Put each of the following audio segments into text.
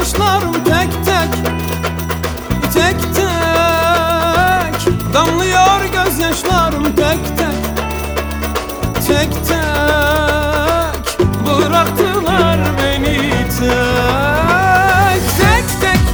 gözyaşlarım tek tek, tek tek. Damlıyor gözyaşlarım tek tek, tek tek. Bıraktılar beni tek, tek tek.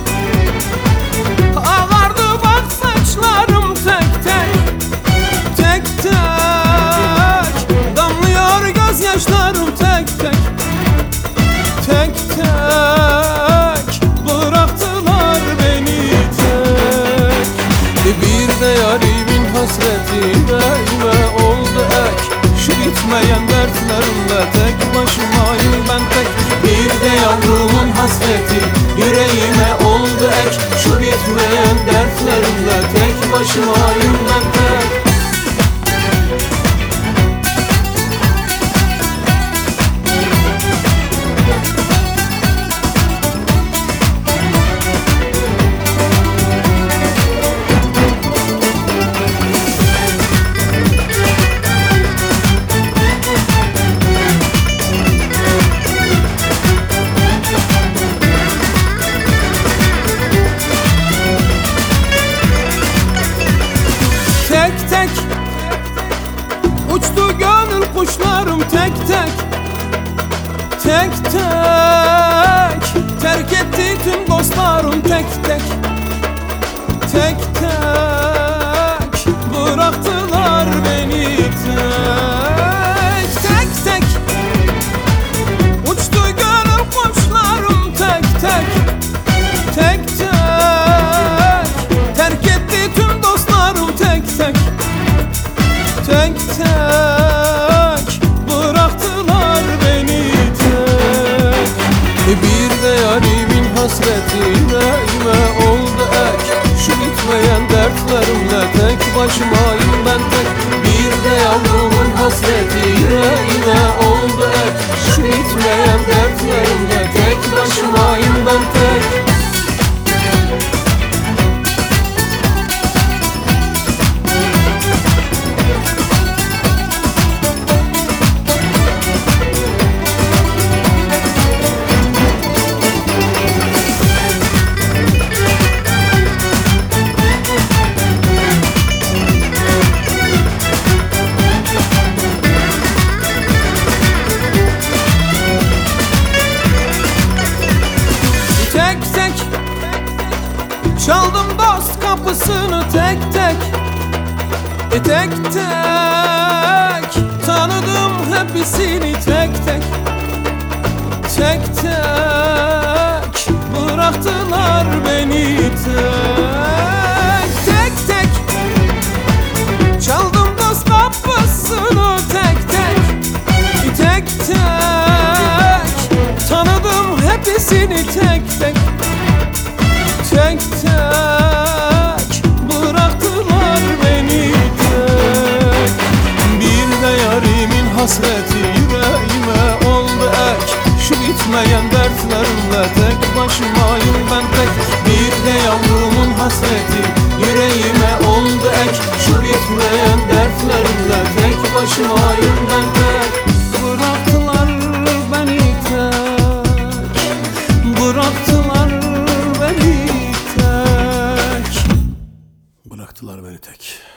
Ağardı bak saçlarım tek tek, tek tek. Damlıyor gözyaşlarım tek tek, tek tek. Bıraktılar beni tek. Bir de yarimin hasreti yüreğime oldu ek. Şu bitmeyen dertlerimle tek başımayım ben tek. Bir de yavrumun hasreti yüreğime oldu ek. Şu bitmeyen dertlerimle tek başımayım ben tek. Tek tek uçtu gönül kuşlarım tek tek, tek tek. Terk etti tüm dostlarım tek tek, tek tek. Bıraktılar beni tek, tek tek. Uçtu gönül kuşlarım tek tek, tek tek. Terk etti tüm dostlarım tek tek, tek tek. Bıraktılar beni tek. Bir de yarimin hasreti yüreğime oldu ek. Şu bitmeyen dertlerimle tek başımayım ben tek. Bir de yavrumun hasreti yüreğime oldu ek. Şu bitmeyen dertlerimle tek başımayım ben tek. Tek tek çaldım dost kapısını tek tek, tek tek. Tanıdım hepsini tek tek, tek tek. Bıraktılar beni tek, tek tek. Çaldım dost kapısını tek tek, tek tek. Tanıdım hepsini tek tek, tek tek. Bıraktılar beni tek. Bir de yarimin hasreti yüreğime oldu ek. Şu bitmeyen dertlerimle tek başımayım ben tek. Bir de yavrumun hasreti yüreğime oldu ek. Şu bitmeyen dertlerimle tek başımayım ben tek. Bıraktılar beni tek, bıraktılar beni tek, bıraktılar beni tek.